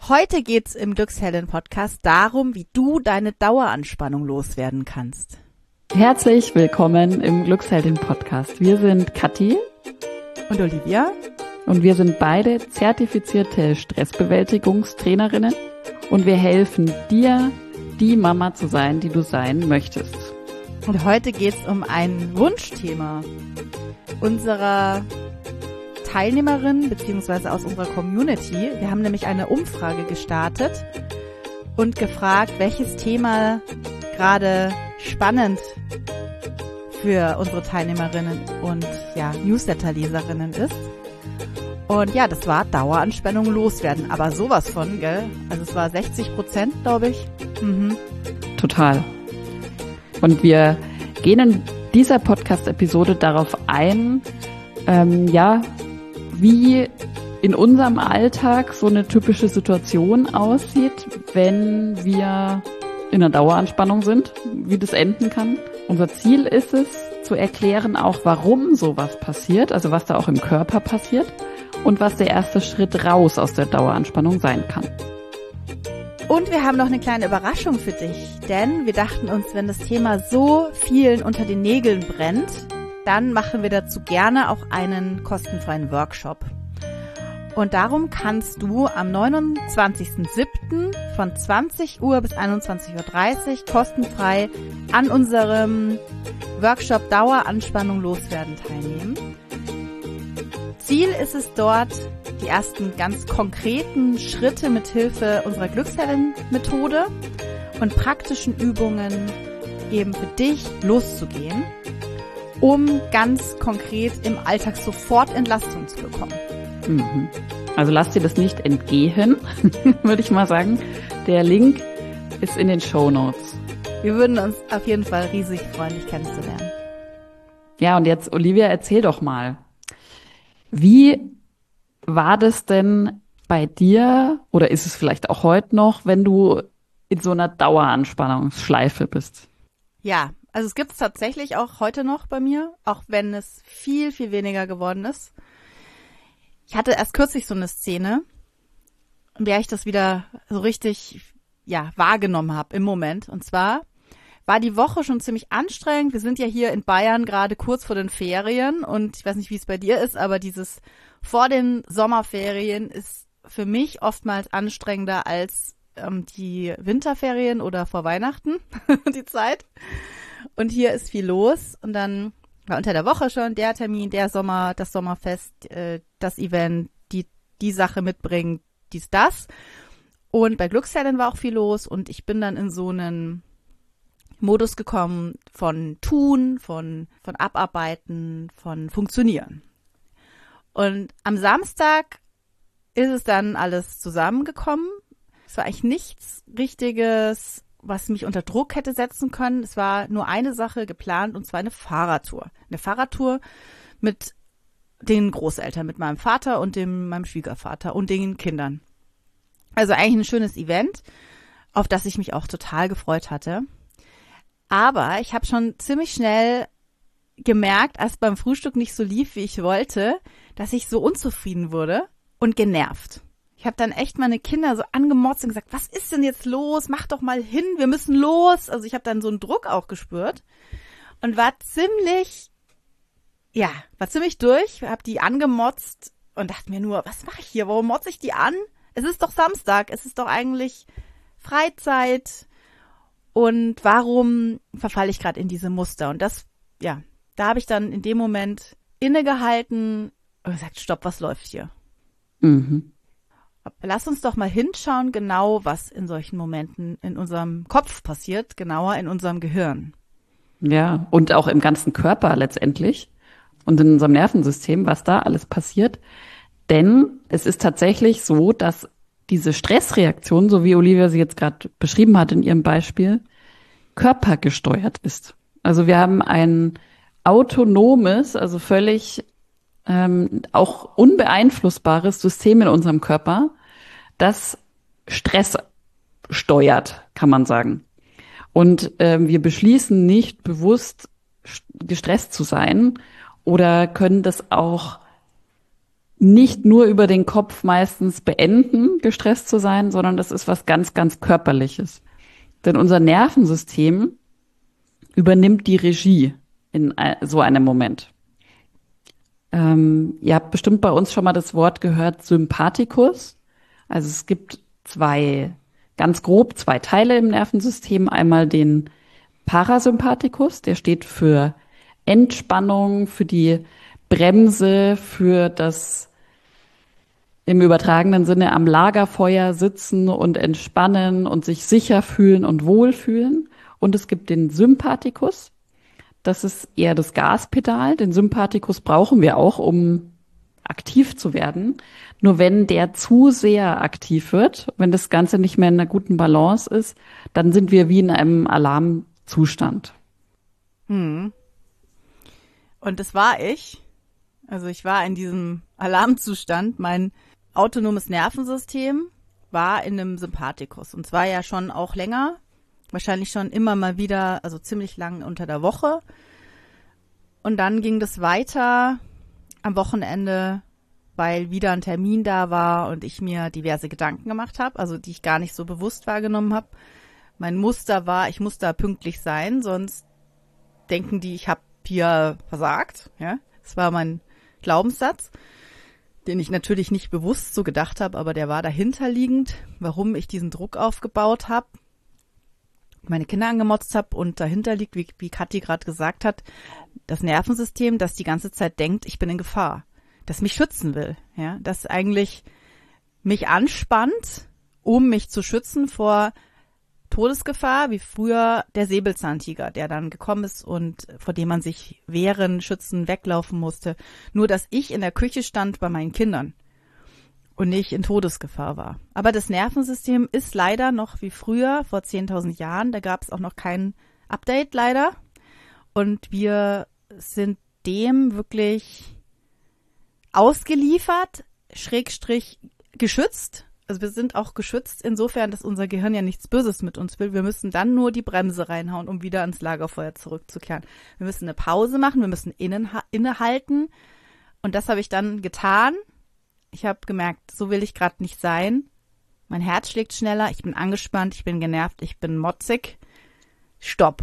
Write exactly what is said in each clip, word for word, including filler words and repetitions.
Heute geht's im Glücksheldin-Podcast darum, wie du deine Daueranspannung loswerden kannst. Herzlich willkommen im Glücksheldin-Podcast. Wir sind Kathi und Olivia und wir sind beide zertifizierte Stressbewältigungstrainerinnen und wir helfen dir, die Mama zu sein, die du sein möchtest. Und heute geht's um ein Wunschthema unserer Teilnehmerin beziehungsweise aus unserer Community. Wir haben nämlich eine Umfrage gestartet und gefragt, welches Thema gerade spannend für unsere Teilnehmerinnen und ja, Newsletter-Leserinnen ist. Und ja, das war Daueranspannung loswerden, aber sowas von, gell? Also es war sechzig Prozent, glaube ich. Mhm. Total. Und wir gehen in dieser Podcast-Episode darauf ein, ähm, ja, wie in unserem Alltag so eine typische Situation aussieht, wenn wir in einer Daueranspannung sind, wie das enden kann. Unser Ziel ist es, zu erklären auch, warum sowas passiert, also was da auch im Körper passiert und was der erste Schritt raus aus der Daueranspannung sein kann. Und wir haben noch eine kleine Überraschung für dich, denn wir dachten uns, wenn das Thema so vielen unter den Nägeln brennt, dann machen wir dazu gerne auch einen kostenfreien Workshop. Und darum kannst du am neunundzwanzigsten siebten von zwanzig Uhr bis einundzwanzig Uhr dreißig kostenfrei an unserem Workshop Daueranspannung loswerden teilnehmen. Ziel ist es dort, die ersten ganz konkreten Schritte mit Hilfe unserer Glücksheldin-Methode und praktischen Übungen eben für dich loszugehen, um ganz konkret im Alltag sofort Entlastung zu bekommen. Mhm. Also lass dir das nicht entgehen, würde ich mal sagen. Der Link ist in den Shownotes. Wir würden uns auf jeden Fall riesig freuen, dich kennenzulernen. Ja, und jetzt, Olivia, erzähl doch mal. Wie war das denn bei dir, oder ist es vielleicht auch heute noch, wenn du in so einer Daueranspannungsschleife bist? Ja, also es gibt es tatsächlich auch heute noch bei mir, auch wenn es viel, viel weniger geworden ist. Ich hatte erst kürzlich so eine Szene, in der ich das wieder so richtig ja wahrgenommen habe im Moment. Und zwar war die Woche schon ziemlich anstrengend. Wir sind ja hier in Bayern gerade kurz vor den Ferien und ich weiß nicht, wie es bei dir ist, aber dieses vor den Sommerferien ist für mich oftmals anstrengender als ähm, die Winterferien oder vor Weihnachten, die Zeit. Und hier ist viel los und dann war unter der Woche schon der Termin, der Sommer, das Sommerfest, äh, das Event, die die Sache mitbringen, dies, das. Und bei Glücksheldin war auch viel los und ich bin dann in so einen Modus gekommen von Tun, von von Abarbeiten, von Funktionieren. Und am Samstag ist es dann alles zusammengekommen. Es war eigentlich nichts Richtiges, was mich unter Druck hätte setzen können. Es war nur eine Sache geplant und zwar eine Fahrradtour. Eine Fahrradtour mit den Großeltern, mit meinem Vater und dem, meinem Schwiegervater und den Kindern. Also eigentlich ein schönes Event, auf das ich mich auch total gefreut hatte. Aber ich habe schon ziemlich schnell gemerkt, als beim Frühstück nicht so lief, wie ich wollte, dass ich so unzufrieden wurde und genervt. Ich habe dann echt meine Kinder so angemotzt und gesagt, was ist denn jetzt los? Mach doch mal hin, wir müssen los. Also ich habe dann so einen Druck auch gespürt und war ziemlich, ja, war ziemlich durch, habe die angemotzt und dachte mir nur, was mache ich hier? Warum motze ich die an? Es ist doch Samstag, es ist doch eigentlich Freizeit und warum verfalle ich gerade in diese Muster? Und das, ja, da habe ich dann in dem Moment innegehalten und gesagt, stopp, was läuft hier? Mhm. Lass uns doch mal hinschauen, genau was in solchen Momenten in unserem Kopf passiert, genauer in unserem Gehirn. Ja, und auch im ganzen Körper letztendlich und in unserem Nervensystem, was da alles passiert. Denn es ist tatsächlich so, dass diese Stressreaktion, so wie Olivia sie jetzt gerade beschrieben hat in ihrem Beispiel, körpergesteuert ist. Also wir haben ein autonomes, also völlig ähm, auch unbeeinflussbares System in unserem Körper, das Stress steuert, kann man sagen. Und ähm, wir beschließen nicht bewusst gestresst zu sein oder können das auch nicht nur über den Kopf meistens beenden, gestresst zu sein, sondern das ist was ganz, ganz Körperliches. Denn unser Nervensystem übernimmt die Regie in so einem Moment. Ähm, ihr habt bestimmt bei uns schon mal das Wort gehört, Sympathikus. Also es gibt zwei, ganz grob zwei Teile im Nervensystem. Einmal den Parasympathikus, der steht für Entspannung, für die Bremse, für das im übertragenen Sinne am Lagerfeuer sitzen und entspannen und sich sicher fühlen und wohlfühlen. Und es gibt den Sympathikus. Das ist eher das Gaspedal. Den Sympathikus brauchen wir auch, um aktiv zu werden. Nur wenn der zu sehr aktiv wird, wenn das Ganze nicht mehr in einer guten Balance ist, dann sind wir wie in einem Alarmzustand. Hm. Und das war ich. Also ich war in diesem Alarmzustand. Mein autonomes Nervensystem war in einem Sympathikus. Und zwar ja schon auch länger. Wahrscheinlich schon immer mal wieder, also ziemlich lang unter der Woche. Und dann ging das weiter am Wochenende, weil wieder ein Termin da war und ich mir diverse Gedanken gemacht habe, also die ich gar nicht so bewusst wahrgenommen habe. Mein Muster war, ich muss da pünktlich sein, sonst denken die, ich habe hier versagt. Ja, das war mein Glaubenssatz, den ich natürlich nicht bewusst so gedacht habe, aber der war dahinterliegend, warum ich diesen Druck aufgebaut habe, meine Kinder angemotzt habe und dahinter liegt, wie, wie Kathi gerade gesagt hat, das Nervensystem, das die ganze Zeit denkt, ich bin in Gefahr, das mich schützen will, ja, das eigentlich mich anspannt, um mich zu schützen vor Todesgefahr, wie früher der Säbelzahntiger, der dann gekommen ist und vor dem man sich wehren, schützen, weglaufen musste. Nur, dass ich in der Küche stand bei meinen Kindern und nicht in Todesgefahr war. Aber das Nervensystem ist leider noch wie früher, vor zehntausend Jahren, da gab es auch noch kein Update leider. Und wir sind dem wirklich ausgeliefert, Schrägstrich geschützt. Also wir sind auch geschützt insofern, dass unser Gehirn ja nichts Böses mit uns will. Wir müssen dann nur die Bremse reinhauen, um wieder ans Lagerfeuer zurückzukehren. Wir müssen eine Pause machen, wir müssen innen, innehalten. Und das habe ich dann getan. Ich habe gemerkt, so will ich gerade nicht sein. Mein Herz schlägt schneller, ich bin angespannt, ich bin genervt, ich bin motzig. Stopp.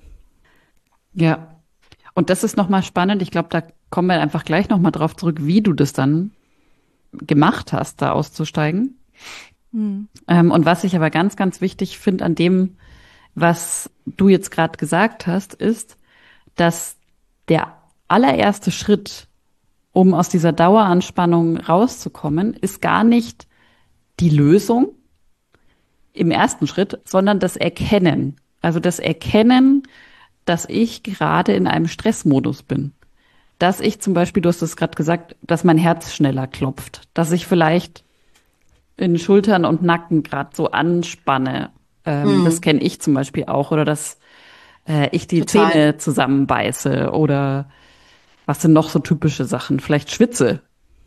Ja, und das ist nochmal spannend. Ich glaube, da kommen wir einfach gleich nochmal drauf zurück, wie du das dann gemacht hast, da auszusteigen. Hm. Ähm, und was ich aber ganz, ganz wichtig finde an dem, was du jetzt gerade gesagt hast, ist, dass der allererste Schritt, um aus dieser Daueranspannung rauszukommen, ist gar nicht die Lösung im ersten Schritt, sondern das Erkennen. Also das Erkennen, dass ich gerade in einem Stressmodus bin. Dass ich zum Beispiel, du hast es gerade gesagt, dass mein Herz schneller klopft. Dass ich vielleicht in Schultern und Nacken gerade so anspanne. Ähm, mhm. Das kenne ich zum Beispiel auch. Oder dass äh, ich die Total. Zähne zusammenbeiße. Oder was sind noch so typische Sachen? Vielleicht schwitze.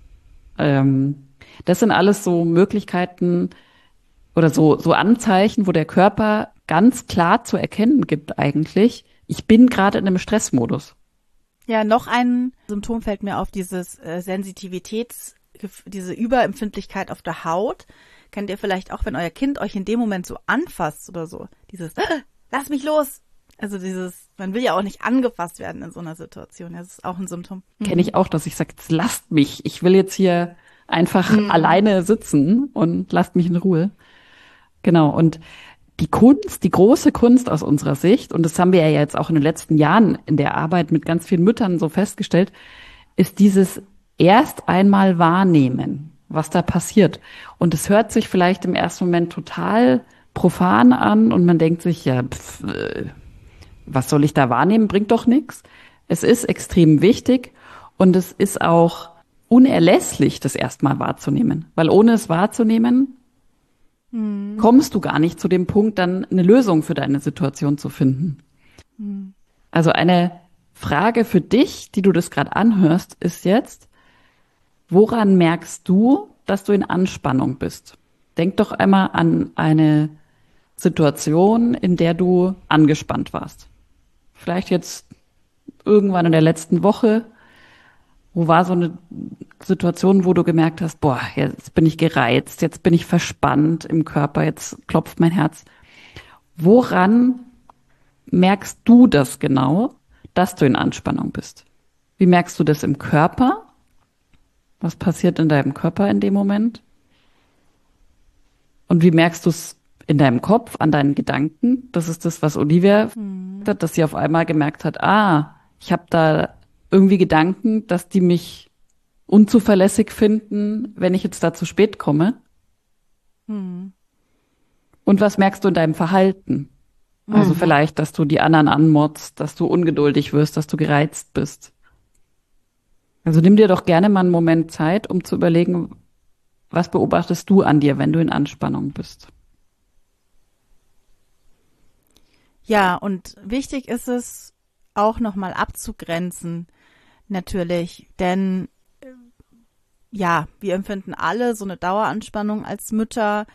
Ähm, das sind alles so Möglichkeiten oder so, so Anzeichen, wo der Körper ganz klar zu erkennen gibt eigentlich, ich bin gerade in einem Stressmodus. Ja, noch ein Symptom fällt mir auf, dieses äh, Sensitivitäts, diese Überempfindlichkeit auf der Haut. Kennt ihr vielleicht auch, wenn euer Kind euch in dem Moment so anfasst oder so. Dieses, äh, lass mich los. Also dieses, man will ja auch nicht angefasst werden in so einer Situation. Das ist auch ein Symptom. Mhm. Kenne ich auch, dass ich sage, jetzt lasst mich. Ich will jetzt hier einfach mhm. alleine sitzen und lasst mich in Ruhe. Genau, und die Kunst, die große Kunst aus unserer Sicht, und das haben wir ja jetzt auch in den letzten Jahren in der Arbeit mit ganz vielen Müttern so festgestellt, ist dieses erst einmal wahrnehmen, was da passiert. Und es hört sich vielleicht im ersten Moment total profan an und man denkt sich, ja, pff, was soll ich da wahrnehmen, bringt doch nichts. Es ist extrem wichtig und es ist auch unerlässlich, das erstmal wahrzunehmen. Weil ohne es wahrzunehmen, hm. kommst du gar nicht zu dem Punkt, dann eine Lösung für deine Situation zu finden. Hm. Also eine Frage für dich, die du das gerade anhörst, ist jetzt, woran merkst du, dass du in Anspannung bist? Denk doch einmal an eine Situation, in der du angespannt warst. Vielleicht jetzt irgendwann in der letzten Woche, wo war so eine Situationen, wo du gemerkt hast, boah, jetzt bin ich gereizt, jetzt bin ich verspannt im Körper, jetzt klopft mein Herz. Woran merkst du das genau, dass du in Anspannung bist? Wie merkst du das im Körper? Was passiert in deinem Körper in dem Moment? Und wie merkst du es in deinem Kopf, an deinen Gedanken? Das ist das, was Olivia Hm. hat, dass sie auf einmal gemerkt hat, ah, ich habe da irgendwie Gedanken, dass die mich unzuverlässig finden, wenn ich jetzt da zu spät komme. Hm. Und was merkst du in deinem Verhalten? Also Mhm. vielleicht, dass du die anderen anmotzt, dass du ungeduldig wirst, dass du gereizt bist. Also nimm dir doch gerne mal einen Moment Zeit, um zu überlegen, was beobachtest du an dir, wenn du in Anspannung bist? Ja, und wichtig ist es auch nochmal abzugrenzen, natürlich, denn äh, ja, wir empfinden alle so eine Daueranspannung als Mütter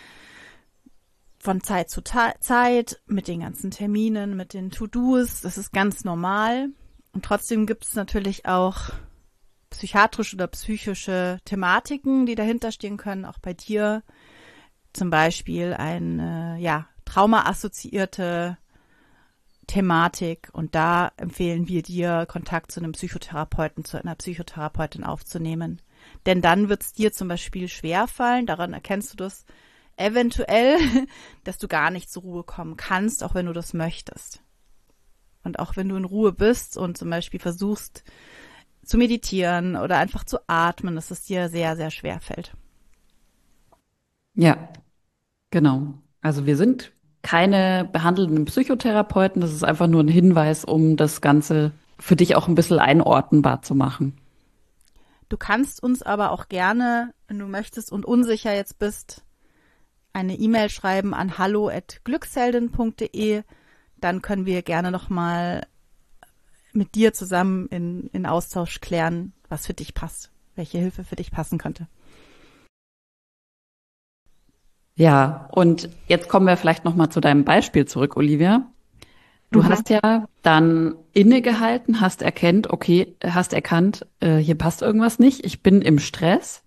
von Zeit zu Ta- Zeit, mit den ganzen Terminen, mit den To-Dos, das ist ganz normal. Und trotzdem gibt es natürlich auch psychiatrische oder psychische Thematiken, die dahinter stehen können, auch bei dir. Zum Beispiel eine, ja, traumaassoziierte Thematik. Und da empfehlen wir dir, Kontakt zu einem Psychotherapeuten, zu einer Psychotherapeutin aufzunehmen. Denn dann wird es dir zum Beispiel schwerfallen, daran erkennst du das eventuell, dass du gar nicht zur Ruhe kommen kannst, auch wenn du das möchtest. Und auch wenn du in Ruhe bist und zum Beispiel versuchst zu meditieren oder einfach zu atmen, dass es dir sehr, sehr schwer fällt. Ja, genau. Also wir sind keine behandelnden Psychotherapeuten. Das ist einfach nur ein Hinweis, um das Ganze für dich auch ein bisschen einordnbar zu machen. Du kannst uns aber auch gerne, wenn du möchtest und unsicher jetzt bist, eine E-Mail schreiben an hallo at glücksheldin punkt de. Dann können wir gerne nochmal mit dir zusammen in, in Austausch klären, was für dich passt, welche Hilfe für dich passen könnte. Ja, und jetzt kommen wir vielleicht noch mal zu deinem Beispiel zurück, Olivia. Du Mhm. hast ja dann innegehalten, hast erkannt, okay, hast erkannt, äh, hier passt irgendwas nicht, ich bin im Stress.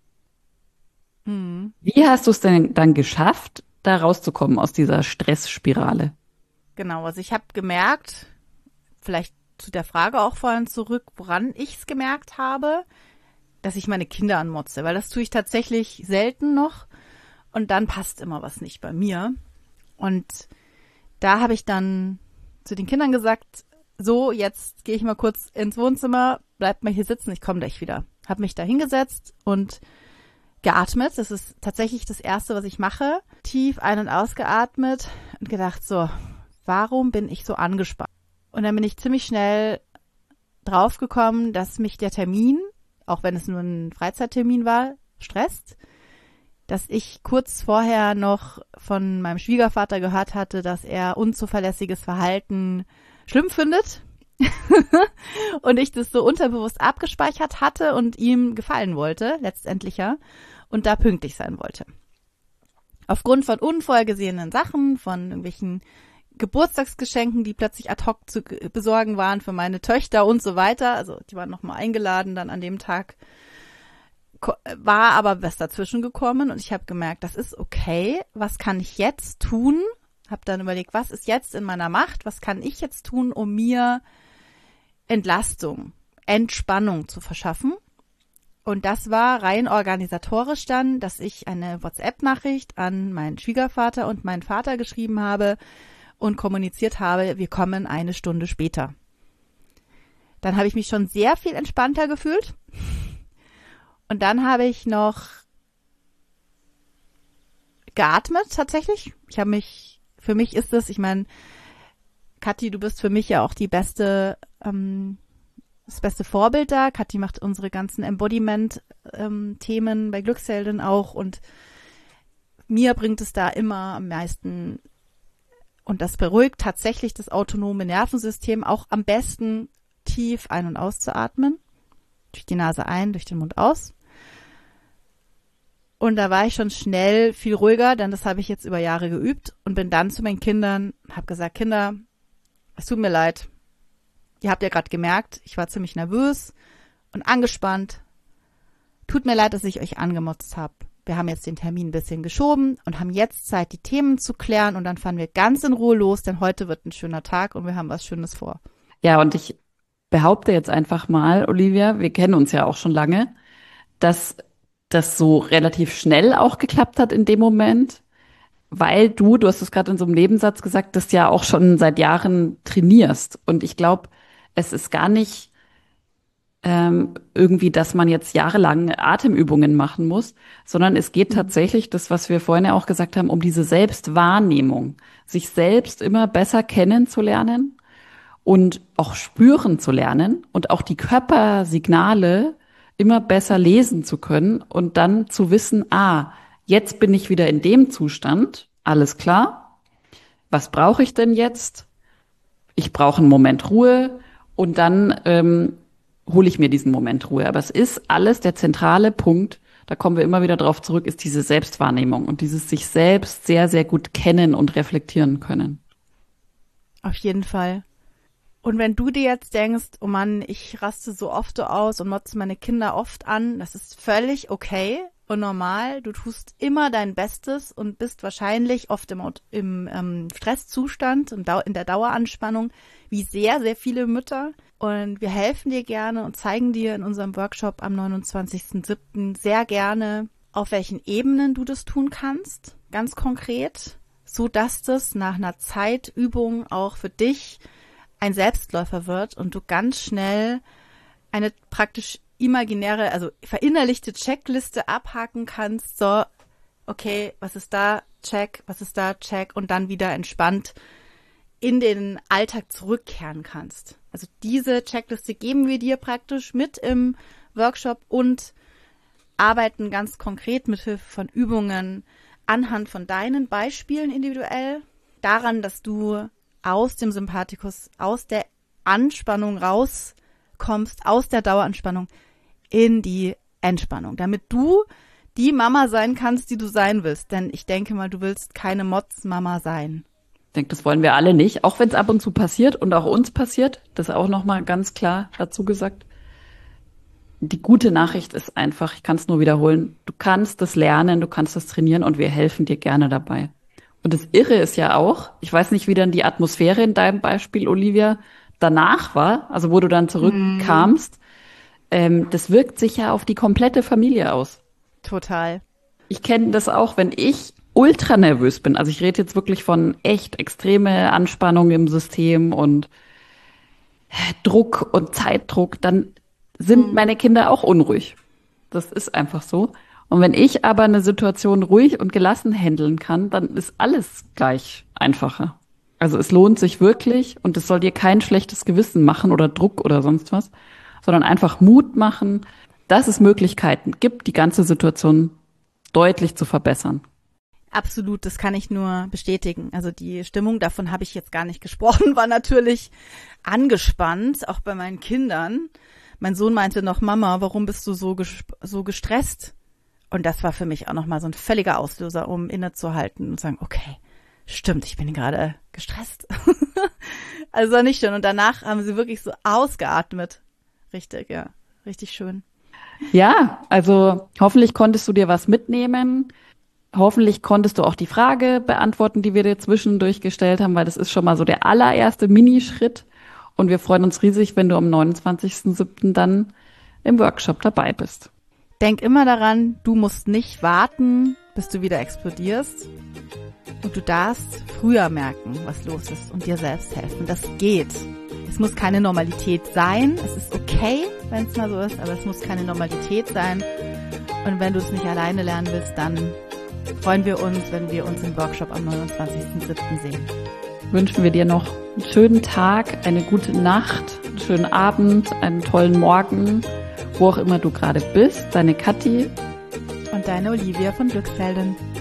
Mhm. Wie hast du es denn dann geschafft, da rauszukommen aus dieser Stressspirale? Genau, also ich habe gemerkt, vielleicht zu der Frage auch vorhin zurück, woran ich es gemerkt habe, dass ich meine Kinder anmotze, weil das tue ich tatsächlich selten noch und dann passt immer was nicht bei mir. Und da habe ich dann zu den Kindern gesagt, so, jetzt gehe ich mal kurz ins Wohnzimmer, bleibt mal hier sitzen, ich komme gleich wieder. Habe mich da hingesetzt und geatmet. Das ist tatsächlich das Erste, was ich mache. Tief ein- und ausgeatmet und gedacht, so, warum bin ich so angespannt? Und dann bin ich ziemlich schnell draufgekommen, dass mich der Termin, auch wenn es nur ein Freizeittermin war, stresst. Dass ich kurz vorher noch von meinem Schwiegervater gehört hatte, dass er unzuverlässiges Verhalten schlimm findet. Und ich das so unterbewusst abgespeichert hatte und ihm gefallen wollte, letztendlich ja, und da pünktlich sein wollte. Aufgrund von unvorhergesehenen Sachen, von irgendwelchen Geburtstagsgeschenken, die plötzlich ad hoc zu besorgen waren für meine Töchter und so weiter. Also die waren nochmal eingeladen dann an dem Tag. War aber was dazwischen gekommen und ich habe gemerkt, das ist okay. Was kann ich jetzt tun? Habe dann überlegt, was ist jetzt in meiner Macht? Was kann ich jetzt tun, um mir Entlastung, Entspannung zu verschaffen? Und das war rein organisatorisch dann, dass ich eine WhatsApp-Nachricht an meinen Schwiegervater und meinen Vater geschrieben habe und kommuniziert habe, wir kommen eine Stunde später. Dann habe ich mich schon sehr viel entspannter gefühlt. Und dann habe ich noch geatmet tatsächlich. Ich habe mich, für mich ist es, ich meine, Kathi, du bist für mich ja auch die beste, ähm, das beste Vorbild da. Kathi macht unsere ganzen Embodiment-Themen bei Glücksheldin auch und mir bringt es da immer am meisten und das beruhigt tatsächlich das autonome Nervensystem auch am besten tief ein- und auszuatmen. Durch die Nase ein, durch den Mund aus. Und da war ich schon schnell viel ruhiger, denn das habe ich jetzt über Jahre geübt und bin dann zu meinen Kindern, habe gesagt, Kinder, es tut mir leid. Ihr habt ja gerade gemerkt, ich war ziemlich nervös und angespannt. Tut mir leid, dass ich euch angemotzt habe. Wir haben jetzt den Termin ein bisschen geschoben und haben jetzt Zeit, die Themen zu klären und dann fahren wir ganz in Ruhe los, denn heute wird ein schöner Tag und wir haben was Schönes vor. Ja, und ich behaupte jetzt einfach mal, Olivia, wir kennen uns ja auch schon lange, dass das so relativ schnell auch geklappt hat in dem Moment, weil du, du hast es gerade in so einem Nebensatz gesagt, das ja auch schon seit Jahren trainierst. Und ich glaube, es ist gar nicht ähm, irgendwie, dass man jetzt jahrelang Atemübungen machen muss, sondern es geht tatsächlich, das, was wir vorhin ja auch gesagt haben, um diese Selbstwahrnehmung, sich selbst immer besser kennenzulernen und auch spüren zu lernen und auch die Körpersignale immer besser lesen zu können und dann zu wissen, ah, jetzt bin ich wieder in dem Zustand, alles klar. Was brauche ich denn jetzt? Ich brauche einen Moment Ruhe und dann ähm, hole ich mir diesen Moment Ruhe. Aber es ist alles der zentrale Punkt, da kommen wir immer wieder drauf zurück, ist diese Selbstwahrnehmung und dieses sich selbst sehr, sehr gut kennen und reflektieren können. Auf jeden Fall. Und wenn du dir jetzt denkst, oh Mann, ich raste so oft so aus und motze meine Kinder oft an, das ist völlig okay und normal. Du tust immer dein Bestes und bist wahrscheinlich oft im, im ähm, Stresszustand und in der Daueranspannung, wie sehr, sehr viele Mütter. Und wir helfen dir gerne und zeigen dir in unserem Workshop am neunundzwanzigsten siebten sehr gerne, auf welchen Ebenen du das tun kannst, ganz konkret, so dass das nach einer Zeitübung auch für dich ein Selbstläufer wird und du ganz schnell eine praktisch imaginäre, also verinnerlichte Checkliste abhaken kannst. So, okay, was ist da? Check, was ist da? Check und dann wieder entspannt in den Alltag zurückkehren kannst. Also diese Checkliste geben wir dir praktisch mit im Workshop und arbeiten ganz konkret mit Hilfe von Übungen anhand von deinen Beispielen individuell daran, dass du aus dem Sympathikus, aus der Anspannung rauskommst, aus der Daueranspannung in die Entspannung, damit du die Mama sein kannst, die du sein willst. Denn ich denke mal, du willst keine Motzmama sein. Ich denke, das wollen wir alle nicht, auch wenn es ab und zu passiert und auch uns passiert. Das auch nochmal ganz klar dazu gesagt. Die gute Nachricht ist einfach, ich kann es nur wiederholen, du kannst das lernen, du kannst das trainieren und wir helfen dir gerne dabei. Und das Irre ist ja auch, ich weiß nicht, wie dann die Atmosphäre in deinem Beispiel, Olivia, danach war, also wo du dann zurückkamst, mm. ähm, das wirkt sich ja auf die komplette Familie aus. Total. Ich kenne das auch, wenn ich ultra nervös bin, also ich rede jetzt wirklich von echt extreme Anspannung im System und Druck und Zeitdruck, dann sind mm. meine Kinder auch unruhig. Das ist einfach so. Und wenn ich aber eine Situation ruhig und gelassen handeln kann, dann ist alles gleich einfacher. Also es lohnt sich wirklich und es soll dir kein schlechtes Gewissen machen oder Druck oder sonst was, sondern einfach Mut machen, dass es Möglichkeiten gibt, die ganze Situation deutlich zu verbessern. Absolut, das kann ich nur bestätigen. Also die Stimmung, davon habe ich jetzt gar nicht gesprochen, war natürlich angespannt, auch bei meinen Kindern. Mein Sohn meinte noch, Mama, warum bist du so gesp- so gestresst? Und das war für mich auch nochmal so ein völliger Auslöser, um innezuhalten und zu sagen, okay, stimmt, ich bin gerade gestresst. Also nicht schön. Und danach haben sie wirklich so ausgeatmet. Richtig, ja, richtig schön. Ja, also hoffentlich konntest du dir was mitnehmen. Hoffentlich konntest du auch die Frage beantworten, die wir dir zwischendurch gestellt haben, weil das ist schon mal so der allererste Minischritt. Und wir freuen uns riesig, wenn du am neunundzwanzigsten siebten dann im Workshop dabei bist. Denk immer daran, du musst nicht warten, bis du wieder explodierst. Und du darfst früher merken, was los ist und dir selbst helfen. Das geht. Es muss keine Normalität sein. Es ist okay, wenn es mal so ist, aber es muss keine Normalität sein. Und wenn du es nicht alleine lernen willst, dann freuen wir uns, wenn wir uns im Workshop am neunundzwanzigsten siebten sehen. Wünschen wir dir noch einen schönen Tag, eine gute Nacht, einen schönen Abend, einen tollen Morgen, wo auch immer du gerade bist. Deine Kathi und deine Olivia von Glücksfelden.